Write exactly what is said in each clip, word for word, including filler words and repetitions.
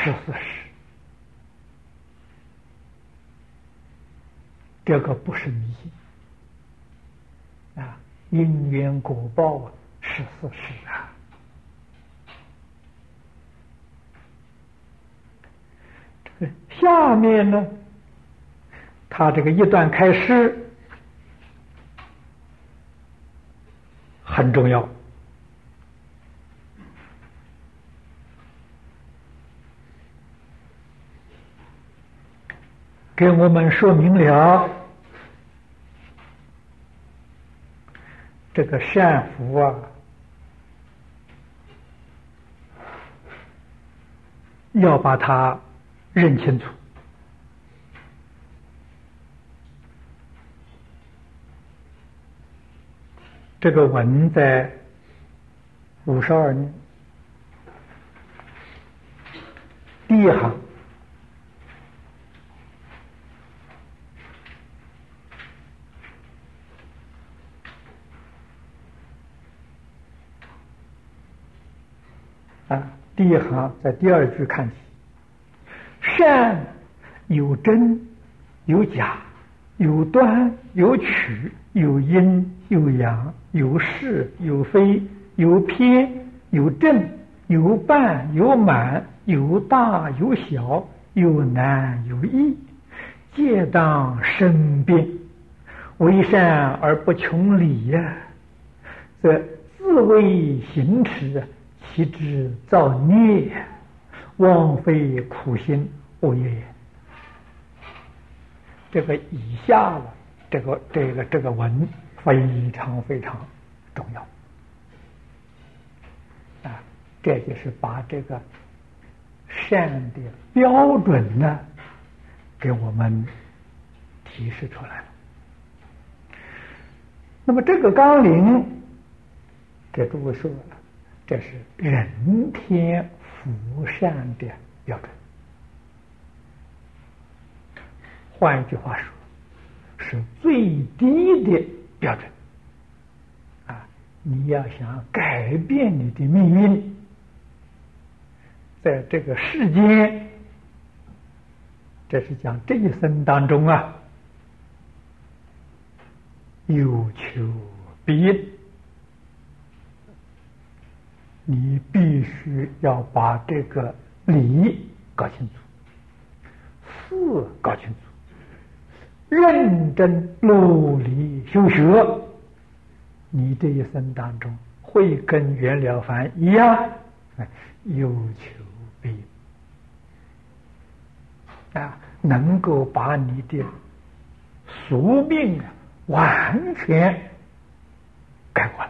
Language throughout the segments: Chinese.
是事实，这个不是迷信啊，因缘果报啊是事实啊。下面呢，他这个一段开示很重要，给我们说明了这个善福啊，要把它认清楚。这个文在五十二年第一行，啊，第一行在第二句看起，善有真有假，有端有曲，有阴有阳，有是有非，有偏有正，有半有满，有大有小，有难有易，皆当生变，为善而不穷理呀，则自为行持，其之造孽，枉费苦心恶业也。这个以下了，这个这个这个文非常非常重要啊！这就是把这个善的标准呢，给我们提示出来了。那么这个纲领给诸位说了，这是人天福善的标准。换一句话说，是最低的标准啊！你要想改变你的命运，在这个世间，这是讲这一生当中啊，有求必应，你必须要把这个理搞清楚，事搞清楚，认真努力修学，你这一生当中会跟袁了凡一样，有求必应啊，能够把你的宿命完全改过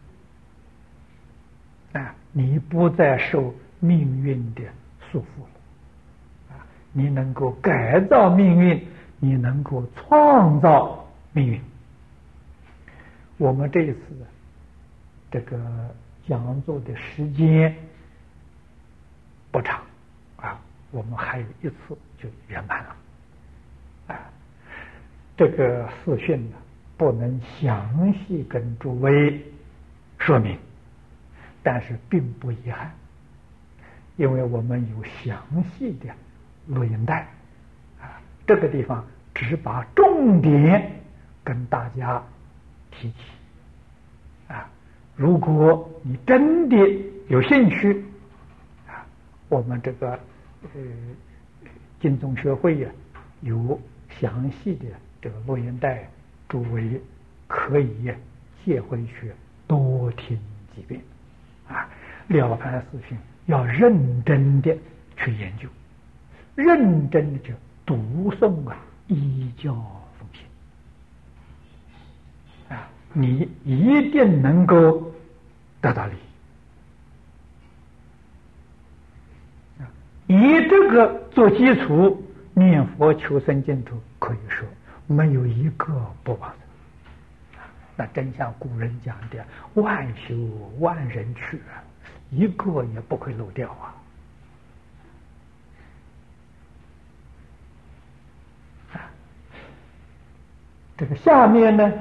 来啊，你不再受命运的束缚了啊，你能够改造命运，你能够创造命运。我们这一次这个讲座的时间不长啊，我们还有一次就圆满了啊。这个视讯呢，不能详细跟诸位说明，但是并不遗憾，因为我们有详细的录音带啊，这个地方只把重点跟大家提起啊。如果你真的有兴趣啊，我们这个呃金宗学会呀、啊、有详细的这个录音带，诸位可以借回去多听几遍啊。了凡四训要认真的去研究，认真的去读诵啊，依教奉行啊，你一定能够得到利益。以这个做基础，念佛求生净土可以说没有一个不往生。那真像古人讲的，万修万人去啊，一个也不会漏掉啊。这个下面呢，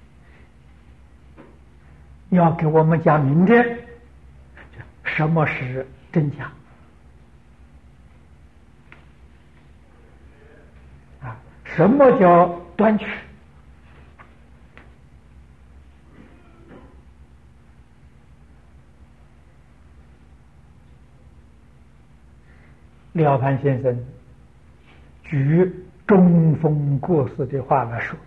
要给我们讲明天什么是真假什么叫端曲？廖凡先生举中风过世的话来说，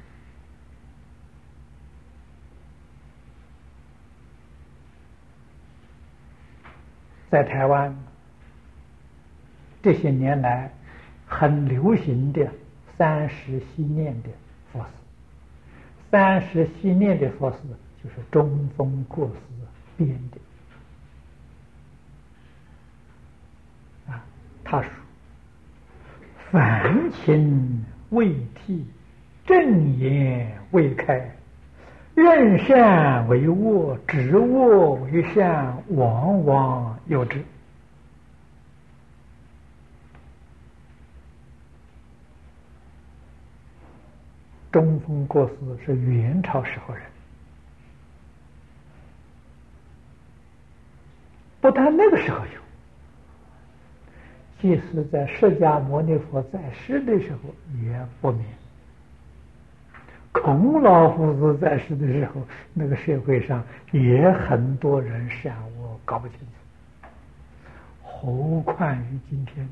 在台湾这些年来很流行的三十系念的佛事，三十系念的佛事就是中风过世编的。啊，他说：“凡情未替，正言未开，任善为恶，执恶为善，往往有之。”中风过世是元朝时候人，不但那个时候有，即使在释迦牟尼佛在世的时候也不免。孔老夫子在世的时候，那个社会上也很多人善恶搞不清楚，何况于今天。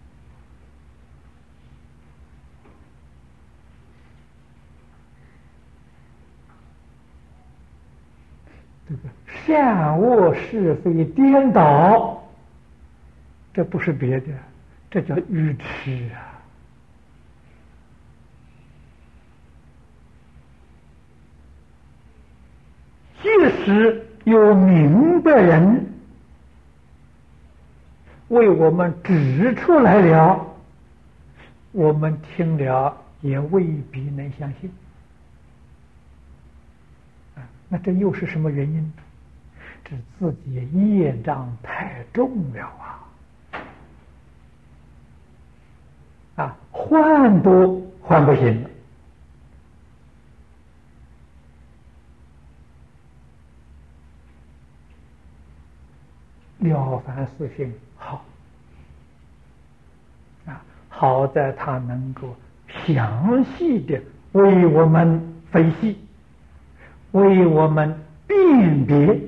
这个善恶是非颠倒，这不是别的，这叫愚痴啊！即使有明白人为我们指出来了，我们听了也未必能相信。那这又是什么原因？这自己业障太重了啊！啊，换都换不行了。了凡四训好啊，好在他能够详细的为我们分析，为我们辨别。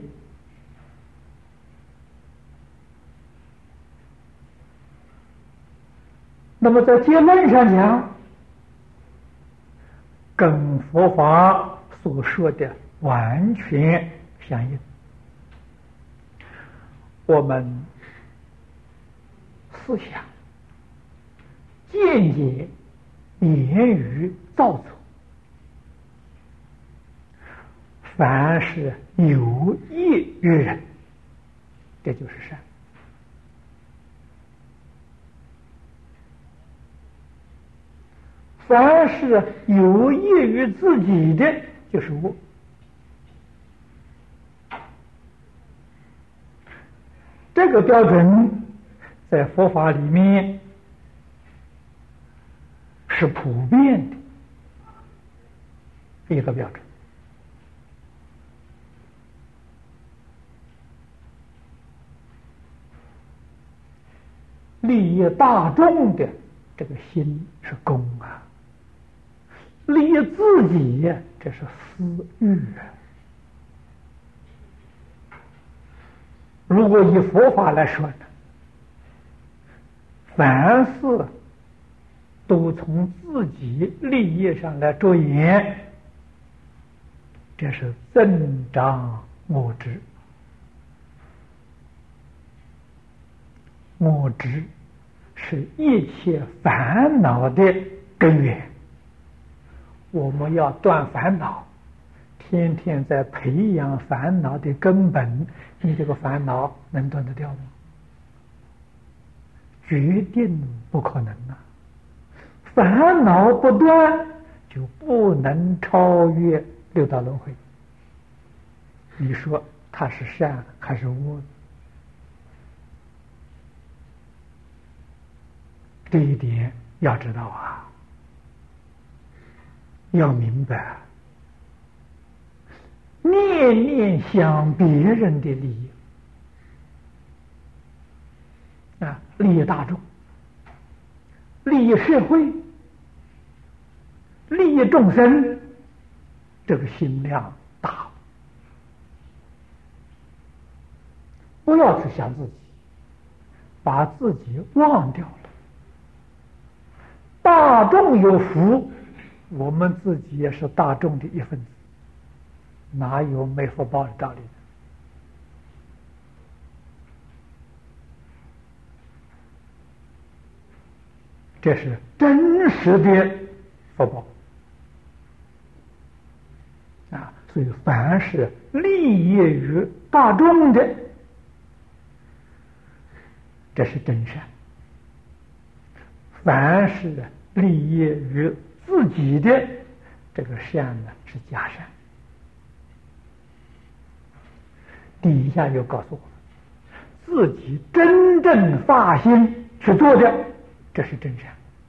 那么在结论上讲，跟佛法所说的完全相应。我们思想、见解、言语造作，凡是有益于人，这就是善；凡是有益于自己的，就是恶。这个标准在佛法里面是普遍的一个标准。利益大众的这个心是公啊，利益自己呀，这是私欲啊。如果以佛法来说呢，凡事都从自己利益上来着眼，这是增长我执。我执是一切烦恼的根源。我们要断烦恼，天天在培养烦恼的根本，你这个烦恼能断得掉吗？决定不可能啊！烦恼不断，就不能超越六道轮回。你说它是善还是恶？这一点要知道啊，要明白。念念想别人的利益啊，利益大众，利益社会， 利益众生，这个心量大。不要去想自己，把自己忘掉了。大众有福，我们自己也是大众的一份子，哪有没福报的道理呢？这是真实的福报啊！所以，凡是利益于大众的，这是真善；凡是利益于自己的，这个善呢是假善。底下又告诉我们，自己真正发心去做的，这是真善。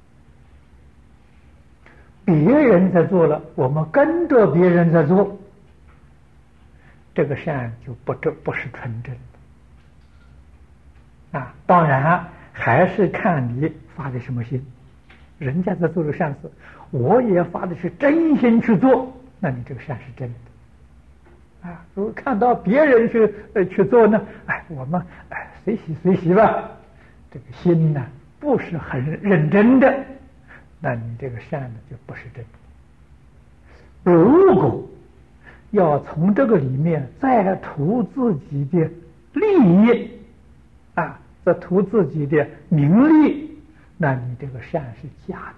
别人在做了，我们跟着别人在做，这个善就不这不是纯正的啊。当然还是看你发的什么心。人家在做这个善事，我也发的是真心去做，那你这个善是真的啊。如果看到别人去呃去做呢，哎，我们哎随喜随喜吧，这个心呢不是很认真的，那你这个善呢就不是真的。如果要从这个里面再图自己的利益啊，再图自己的名利，那你这个善是假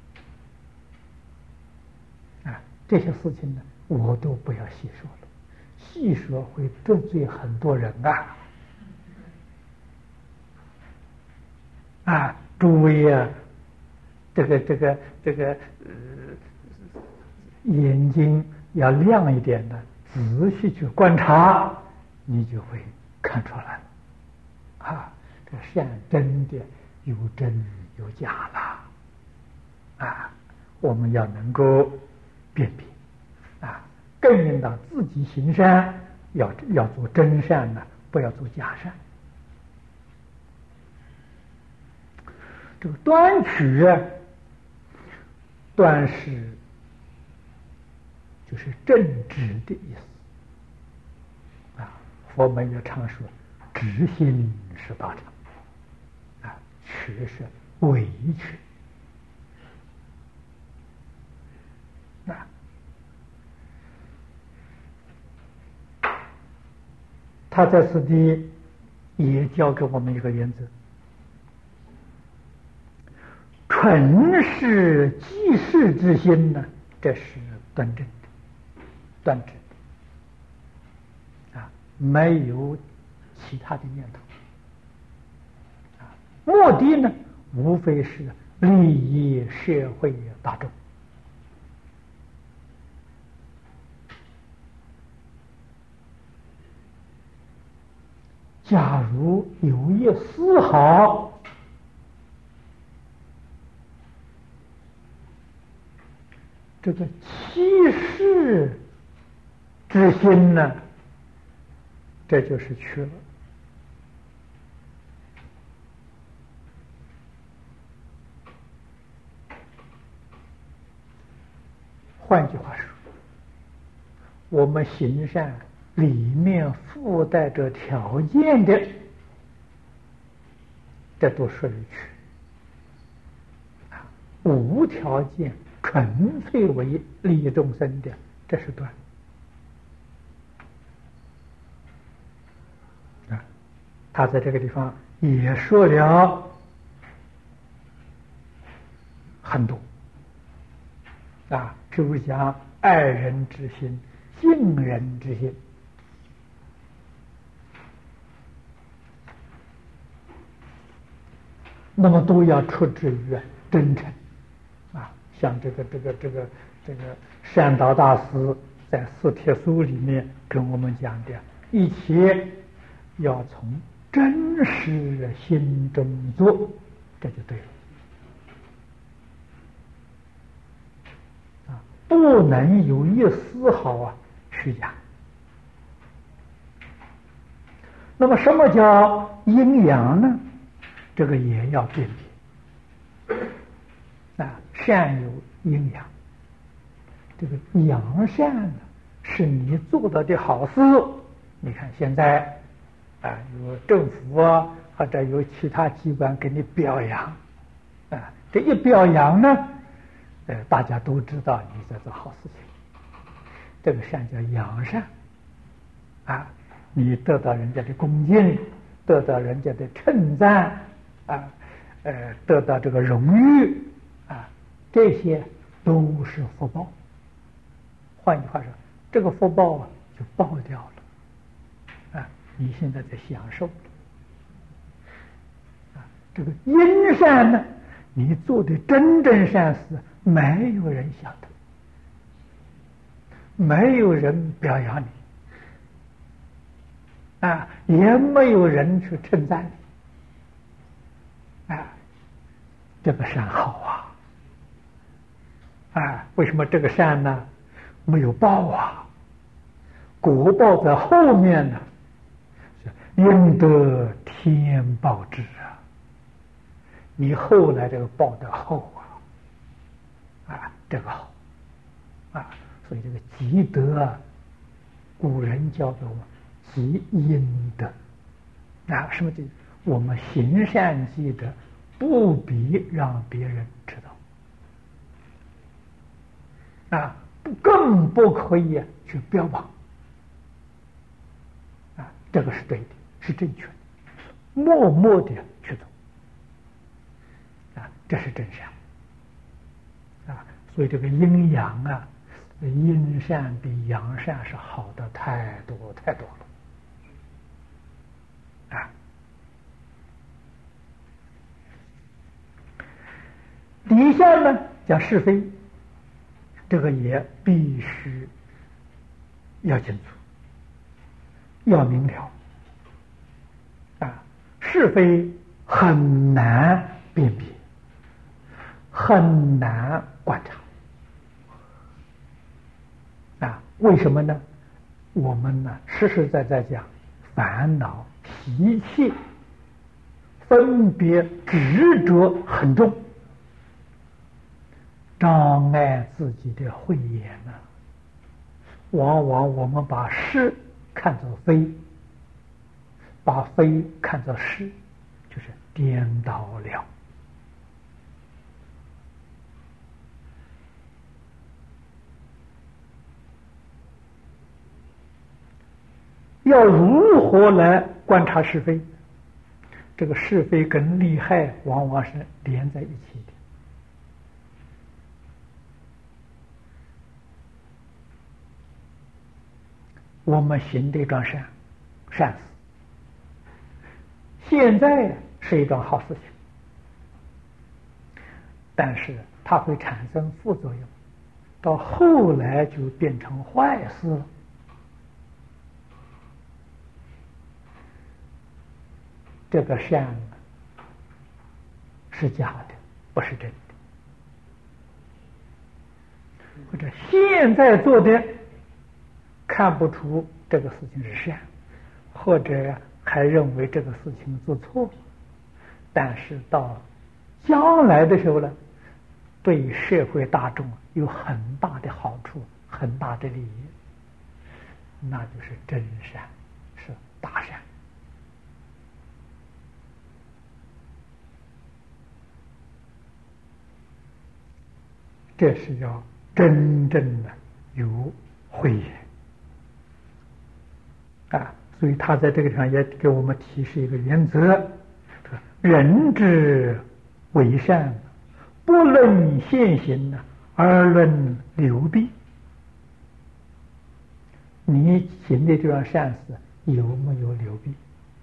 的啊。这些事情呢，我都不要细说了，细说会得罪很多人啊。啊，诸位啊，这个这个这个呃，眼睛要亮一点的，仔细去观察，你就会看出来了。啊，这善真的有真有假了啊！我们要能够辨别啊，更应当自己行善，要要做真善呢，不要做假善。这个端取啊，端是就是正直的意思啊。佛门也常说，直心是道场啊，取是委屈啊。他在此地也教给我们一个原则。纯是济世之心呢，这是端正的、端直的啊，没有其他的念头啊。目的呢，无非是利益社会大众。假如有一丝毫这个欺世之心呢，这就是去了。换句话说，我们行善里面附带着条件的，这都属于去啊。无条件纯粹为利益众生的，这是断啊。他在这个地方也说了很多啊，譬如讲爱人之心、敬人之心，那么都要出自于真诚啊。像这个这个这个这个善导大师在《四帖书》里面跟我们讲的，一切要从真实心中做，这就对了啊，不能有一丝毫啊虚假。那么什么叫阴阳呢？这个也要辨别啊，善有阴阳这个扬善呢，是你做到的好事。你看现在啊，有政府啊，或者有其他机关给你表扬啊，这一表扬呢，呃，大家都知道你在做好事情。这个善叫扬善啊，你得到人家的恭敬，得到人家的称赞啊，呃，得到这个荣誉啊，这些都是福报。换句话说，这个福报啊就报掉了啊，你现在在享受啊。这个因善呢，你做的真正善事，没有人晓得，没有人表扬你啊，也没有人去称赞你啊。这个善好啊啊！为什么这个善呢？没有报啊，果报在后面呢，应得天报之啊。你后来这个报的厚啊，啊，这个好啊，所以这个积德啊，古人叫做积阴德啊，什么的？我们行善积德，不必让别人知道啊。更不可以去标榜啊，这个是对的，是正确的，默默的去做啊，这是真善啊。所以这个阴阳啊，阴善比阳善是好的太多太多了啊。底下呢讲是非。这个也必须要清楚，要明了啊！是非很难辨别，很难观察啊！为什么呢？我们呢实实在在讲，烦恼、脾气、分别、执着很重。障碍自己的慧眼呢、啊，往往我们把是看作非，把非看作是，就是颠倒了。要如何来观察是非？这个是非跟利害往往是连在一起的。我们行的一桩善善事，现在是一桩好事情，但是它会产生副作用，到后来就变成坏事了。这个善是假的，不是真的，或者现在做的看不出这个事情是善，或者还认为这个事情做错，但是到将来的时候呢，对社会大众有很大的好处，很大的利益，那就是真善，是大善。这是要真正的有慧眼啊！所以他在这个地方也给我们提示一个原则：人之为善，不论现行而论流弊。你行的这桩善事有没有流弊？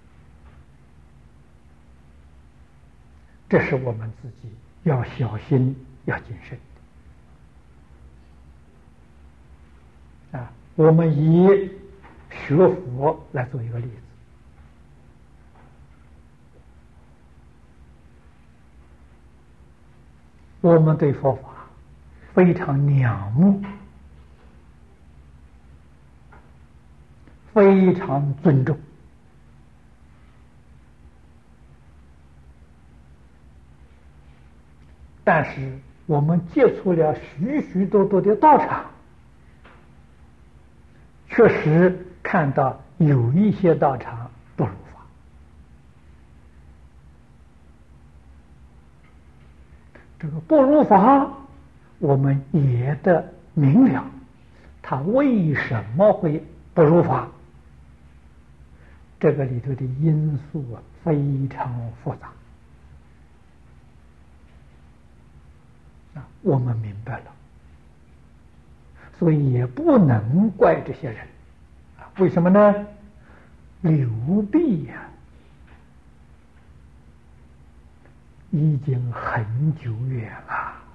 这是我们自己要小心、要谨慎的啊！我们以学佛来做一个例子。我们对佛法非常仰慕，非常尊重，但是我们接触了许许多多的道场， 确实看到有一些道场不如法。这个不如法，我们也得明了，他为什么会不如法？这个里头的因素啊，非常复杂啊，我们明白了，所以也不能怪这些人啊。为什么呢？刘备呀、已经很久远了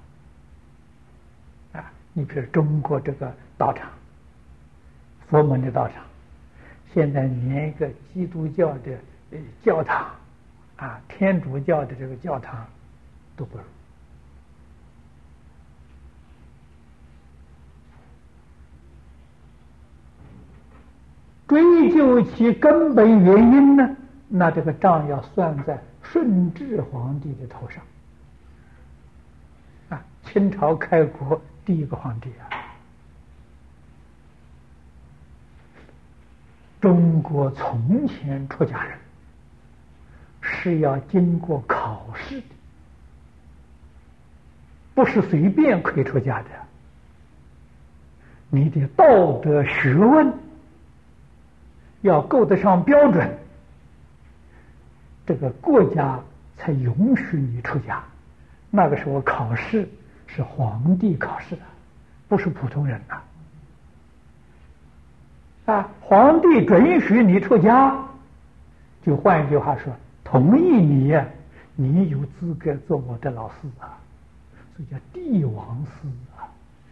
啊！你比如中国这个道场，佛门的道场，现在连一个基督教的呃教堂啊，天主教的这个教堂都不如。追究其根本原因呢，那这个账要算在顺治皇帝的头上啊，清朝开国第一个皇帝啊。中国从前出家人是要经过考试的，不是随便可以出家的。你的道德学问要够得上标准，这个国家才允许你出家。那个时候考试是皇帝考试的，不是普通人呐。啊，皇帝准许你出家，就换一句话说，同意你呀，你有资格做我的老师啊，所以叫帝王师啊。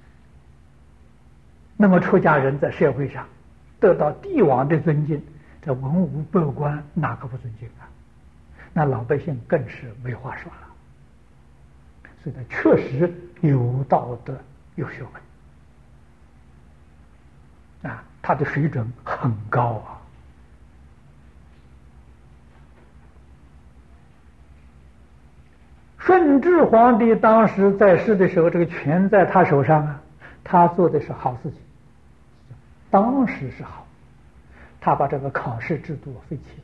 那么出家人在社会上得到帝王的尊敬，这文武百官哪个不尊敬啊？那老百姓更是没话说了。所以他确实有道德有学问啊，他的水准很高啊。顺治皇帝当时在世的时候，这个权在他手上啊，他做的是好事情，当时是好，他把这个考试制度废弃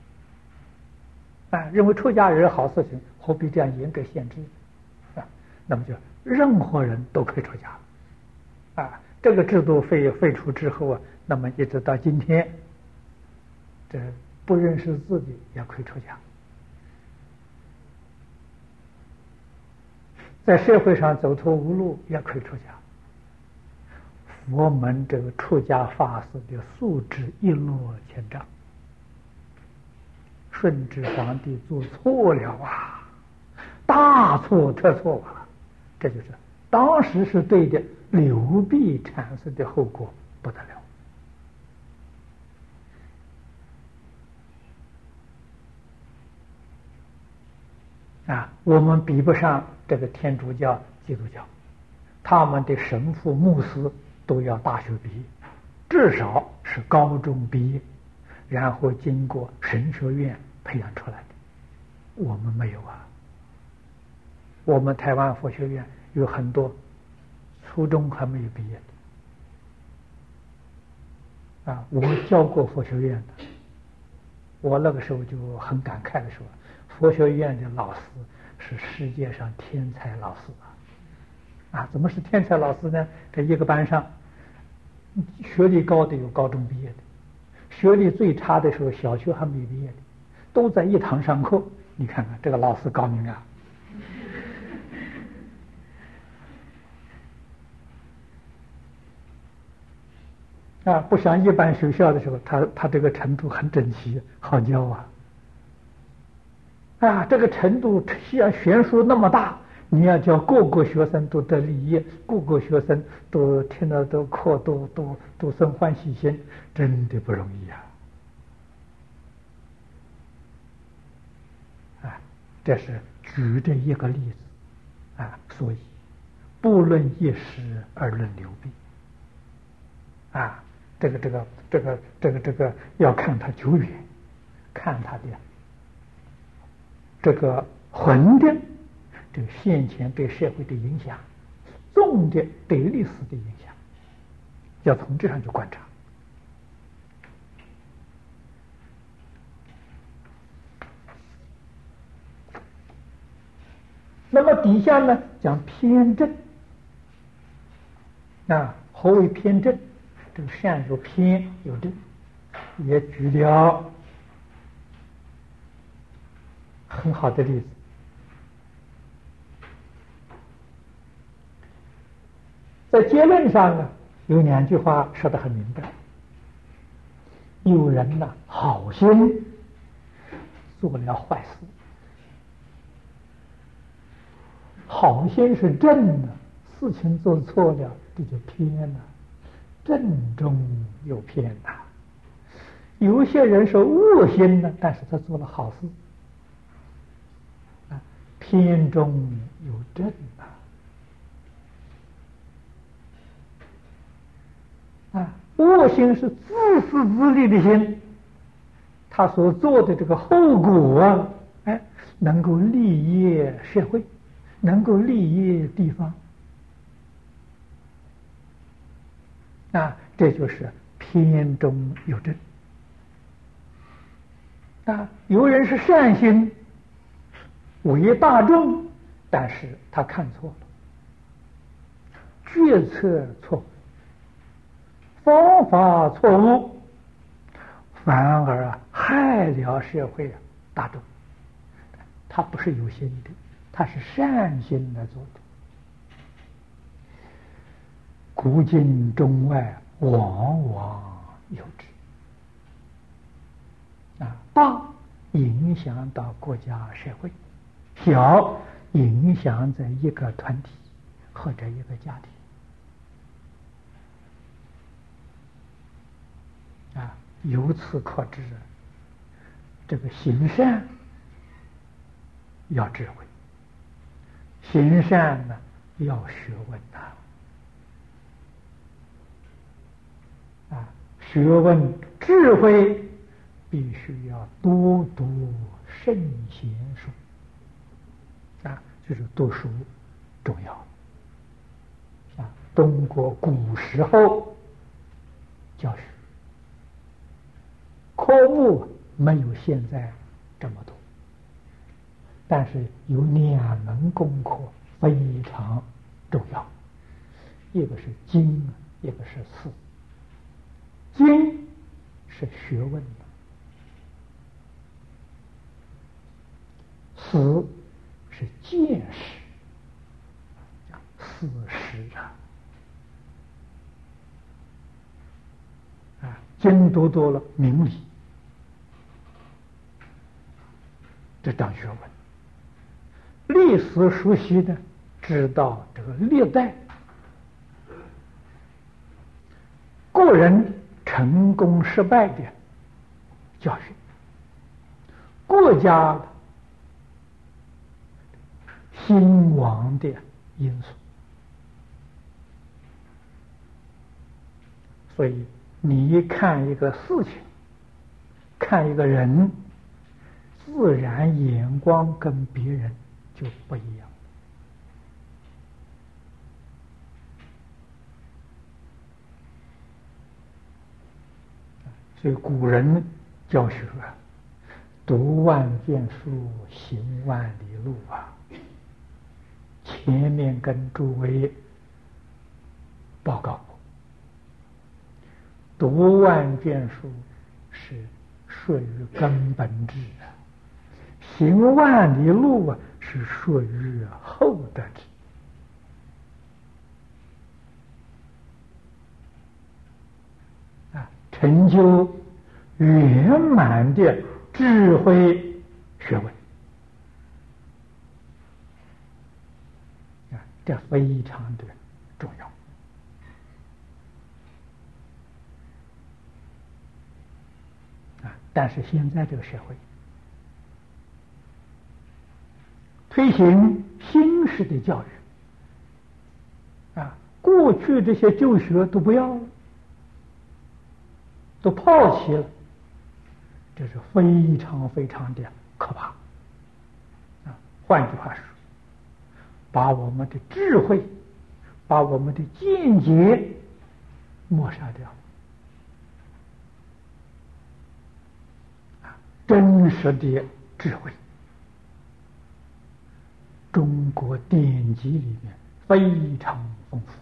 了，啊，认为出家人好事情，何必这样严格限制啊？那么就任何人都可以出家，啊，这个制度废废除之后啊，那么一直到今天，这不认识字的也可以出家。在社会上走投无路也可以出家。佛门这个出家法师的素质一落千丈。顺治皇帝做错了啊，大错特错啊！这就是当时是对的刘备产生的后果不得了啊！我们比不上这个天主教、基督教，他们的神父、牧师都要大学毕业，至少是高中毕业，然后经过神学院培养出来的。我们没有啊，我们台湾佛学院有很多初中还没有毕业的啊。我教过佛学院的，我那个时候就很感慨的说，佛学院的老师是世界上天才老师啊！啊，怎么是天才老师呢？这一个班上，学历高的有高中毕业的，学历最差的时候小学还没毕业的，都在一堂上课。你看看这个老师高明啊！啊，不像一般学校的时候，他他这个程度很整齐，好教啊。啊，这个程度悬悬殊那么大，你要叫各个学生都得利益，各个学生都听了都课都都都生欢喜心，真的不容易啊！啊，这是举的一个例子啊，所以不论一时而论流弊啊，这个这个这个这个这个要看它久远，看它的这个混的这个现前对社会的影响，重的对历史的影响，要从这上去观察那么底下呢讲偏正。啊，何为偏正？这个善有偏有正，也举了很好的例子。在结论上呢，有两句话说得很明白：有人呢好心做了坏事，好心是正的，事情做错了，这就偏了，正中有偏呐。有些人是恶心的，但是他做了好事，啊，偏中有正啊。啊，恶心是自私自利的心，他所做的这个后果啊，哎，能够利益社会，能够利益地方，啊，这就是偏中有正。啊，有人是善心为大众，但是他看错了，决策错误，方法错误，反而啊害了社会啊大众。他不是有心的，他是善心来做的。古今中外往往有之。啊，大影响到国家社会，小影响在一个团体或者一个家庭。啊，由此可知，这个行善要智慧，行善呢要学问呐。啊，学问智慧必须要多读圣贤书，啊，就是读书重要。啊，中国古时候教学科目没有现在这么多，但是有两门功课非常重要，一个是经，一个是词。经是学问的，词是见识，事实啊。啊，经读多了明理，这当学问。历史熟悉的知道这个历代个人成功失败的教训，国家兴亡的因素。所以你一看一个事情，看一个人，自然眼光跟别人就不一样。所以古人教学啊，读万卷书，行万里路啊。前面跟诸位报告过，读万卷书是属于根本智啊，行万里路啊是属于后得智。啊，成就圆满的智慧学问啊，这非常的重要。啊，但是现在这个社会推行新式的教育，啊，过去这些旧学都不要了，都抛弃了，这是非常非常的可怕。啊，换句话说，把我们的智慧，把我们的见解抹杀掉。啊，真实的智慧中国典籍里面非常丰富，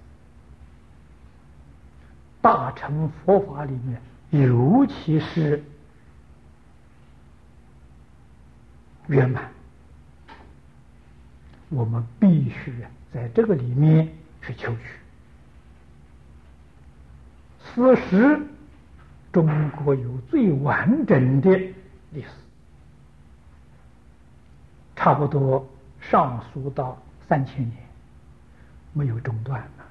大乘佛法里面，尤其是圆满，我们必须在这个里面去求取。此时中国有最完整的历史，差不多上溯到三千年，没有中断了。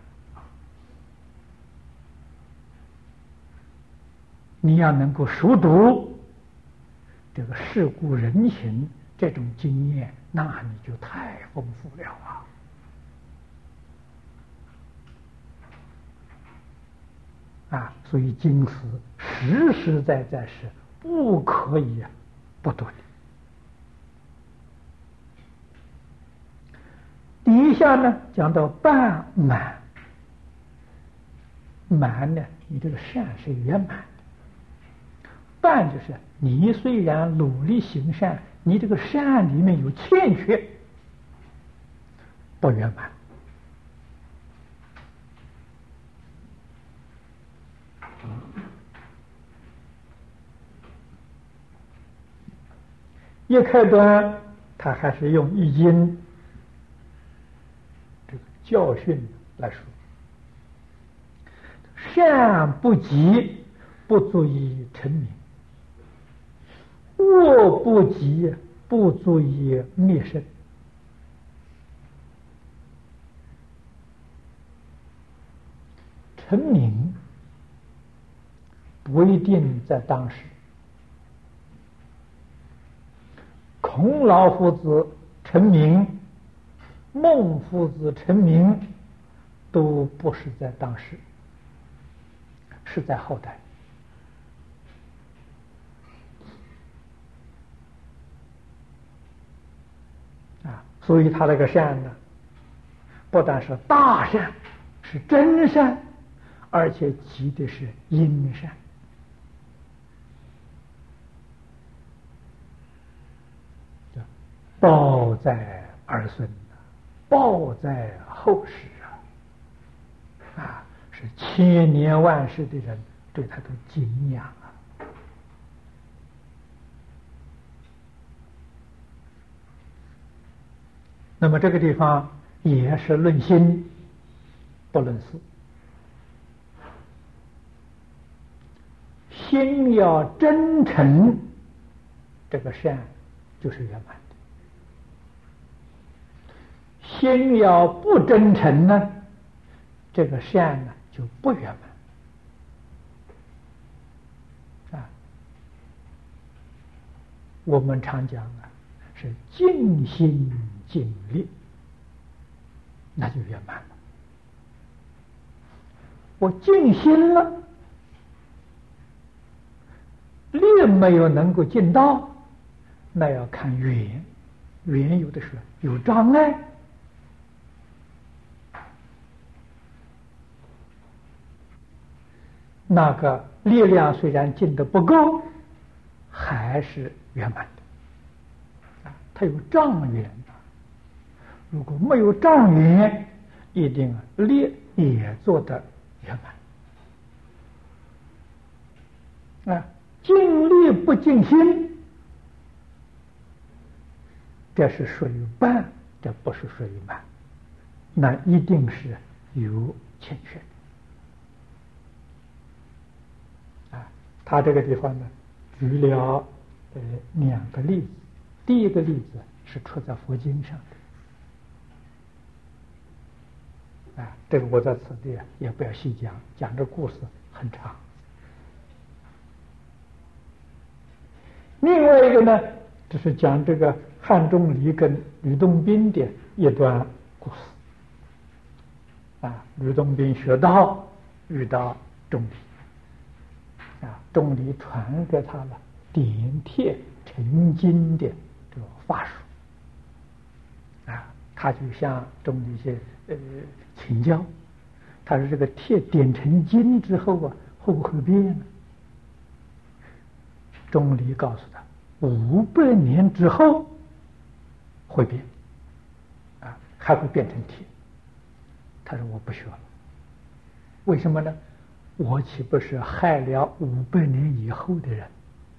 你要能够熟读这个世故人情这种经验，那你就太丰富了啊！啊，所以经史实实在在是不可以不读的。底下呢讲到半满，满呢，你这个善是圆满的；半就是你虽然努力行善，你这个善里面有欠缺，不圆满。一开端，他还是用易经这个教训来说：善不积，不足以成名；恶不积，不足以灭身。成名不一定在当时。孔老夫子成名，孟夫子成名，都不是在当时，是在后代。啊，所以他这个善呢，不但是大善，是真善，而且积的是阴善。报在儿孙，报在后世啊！啊，是千年万世的人对他的敬仰啊！那么这个地方也是论心，不论事。心要真诚，这个善就是圆满。心要不真诚呢，这个善呢就不圆满啊。我们常讲啊，是尽心尽力，那就圆满了。我尽心了，力没有能够尽到，那要看缘，缘有的时候有障碍。那个力量虽然尽得不够，还是圆满的。它有障缘，如果没有障缘，一定力也做得圆满。啊，尽力不尽心，这是属于半，这不是属于满，那一定是有欠缺的。他这个地方呢，举了呃两个例子。第一个例子是出在佛经上的，啊，这个我在此地也不要细讲，讲这故事很长。另外一个呢，就是讲这个汉钟离跟吕洞宾的一段故事。啊，吕洞宾学道遇到钟离。啊，钟离传给他了点铁成金的这个法术，啊，他就向钟离去呃请教，他说这个铁点成金之后啊，会不会变呢？钟离告诉他，五百年之后会变。 还会变成铁。他说我不学了，为什么呢？我岂不是害了五百年以后的人？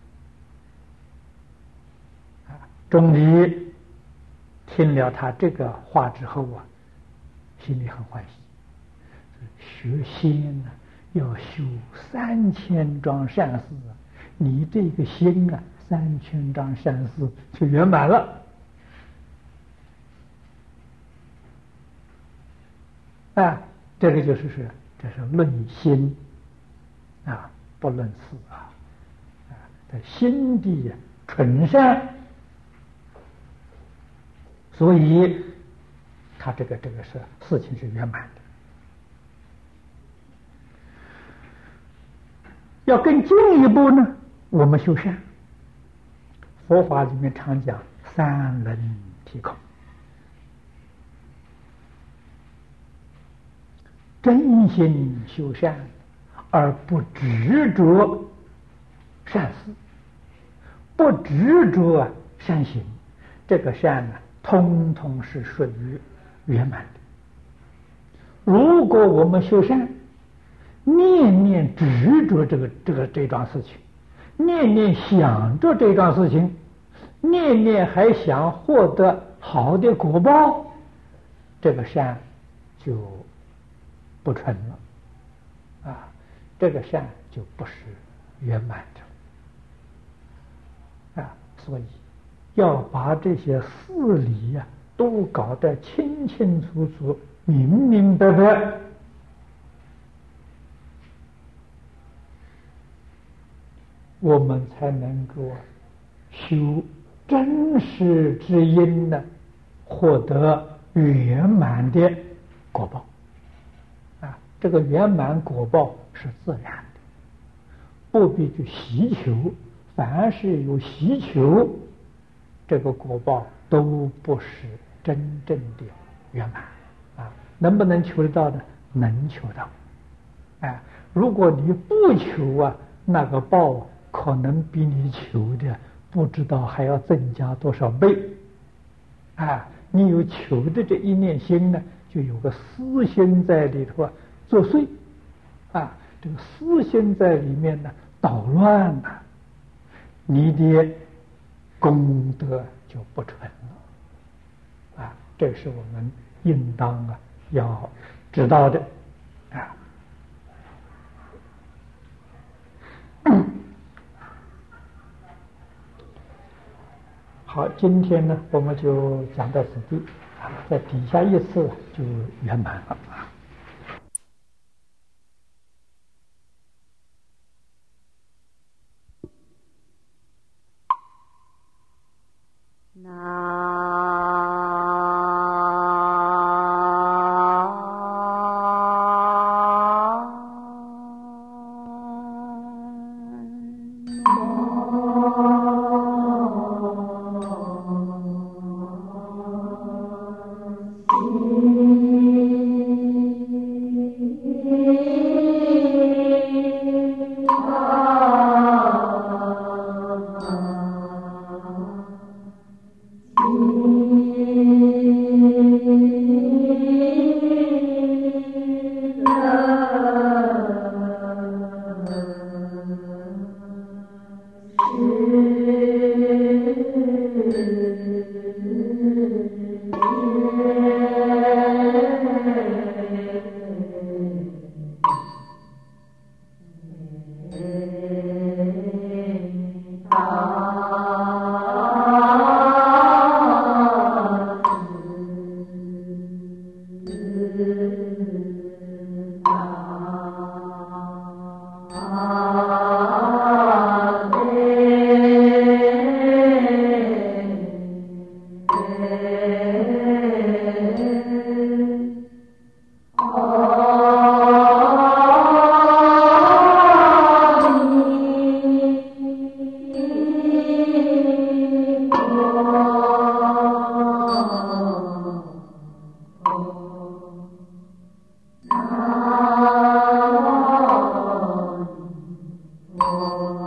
啊，终于听了他这个话之后啊，心里很欢喜。学仙呢，要修三千桩善事啊，你这个心啊，三千桩善事就圆满了。啊，这个就是是，这是论心啊，不论事啊。啊，这心地纯善，所以他这个这个是事情是圆满的。要更进一步呢，我们修善。佛法里面常讲三轮体空，真心修善而不执着善事，不执着善行，这个善呢，通通是属于圆满的。如果我们修善，念念执着这个这个这桩事情，念念想着这桩事情，念念还想获得好的果报，这个善就不纯了啊，这个善就不是圆满的啊。所以要把这些事理呀、啊、都搞得清清楚楚、明明白白，我们才能够修真实之因呢，获得圆满的果报啊！这个圆满果报是自然的，不必去希求。凡是有希求，这个果报都不是真正的圆满啊！能不能求得到呢？能求到。哎，如果你不求啊，那个报可能比你求的不知道还要增加多少倍啊！你有求的这一念心呢，就有个私心在里头啊作祟啊，这个私心在里面呢捣乱了、啊，你的功德就不纯了啊！这是我们应当啊要知道的啊。好，今天呢，我们就讲到此地啊，在底下一次就圆满了啊。 Oh